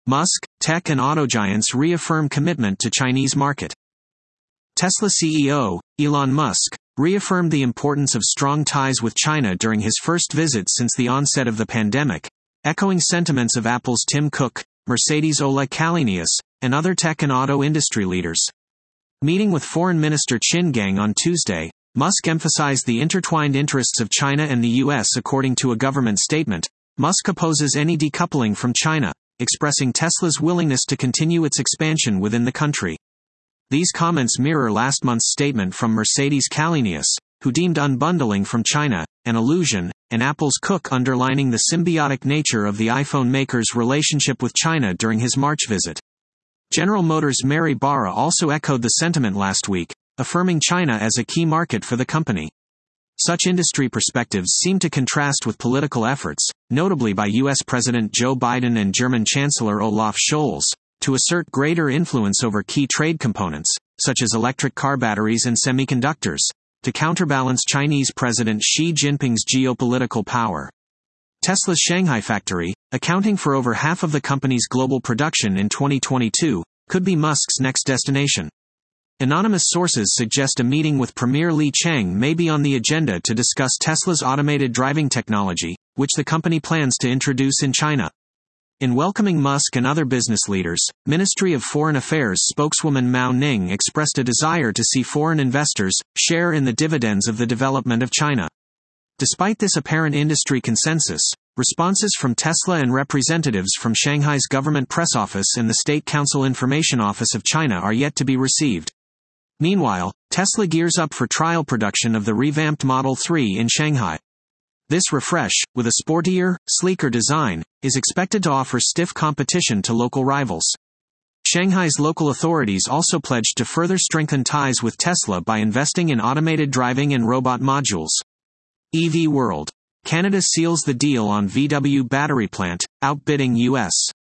Musk, tech and auto giants reaffirm commitment to Chinese market. Tesla CEO, Elon Musk, reaffirmed the importance of strong ties with China during his first visit since the onset of the pandemic, echoing sentiments of Apple's Tim Cook, Mercedes' Ola Kalinius, and other tech and auto industry leaders. Meeting with Foreign Minister Qin Gang on Tuesday, Musk emphasized the intertwined interests of China and the U.S. According to a government statement, Musk opposes any decoupling from China, expressing Tesla's willingness to continue its expansion within the country. These comments mirror last month's statement from Mercedes' Kalinius, who deemed unbundling from China an illusion, and Apple's Cook underlining the symbiotic nature of the iPhone maker's relationship with China during his March visit. General Motors' Mary Barra also echoed the sentiment last week, affirming China as a key market for the company. Such industry perspectives seem to contrast with political efforts, notably by U.S. President Joe Biden and German Chancellor Olaf Scholz, to assert greater influence over key trade components, such as electric car batteries and semiconductors, to counterbalance Chinese President Xi Jinping's geopolitical power. Tesla's Shanghai factory, accounting for over half of the company's global production in 2022, could be Musk's next destination. Anonymous sources suggest a meeting with Premier Li Cheng may be on the agenda to discuss Tesla's automated driving technology, which the company plans to introduce in China. In welcoming Musk and other business leaders, Ministry of Foreign Affairs spokeswoman Mao Ning expressed a desire to see foreign investors share in the dividends of the development of China. Despite this apparent industry consensus, responses from Tesla and representatives from Shanghai's government press office and the State Council Information Office of China are yet to be received. Meanwhile, Tesla gears up for trial production of the revamped Model 3 in Shanghai. This refresh, with a sportier, sleeker design, is expected to offer stiff competition to local rivals. Shanghai's local authorities also pledged to further strengthen ties with Tesla by investing in automated driving and robot modules. EV World. Canada seals the deal on VW battery plant, outbidding US.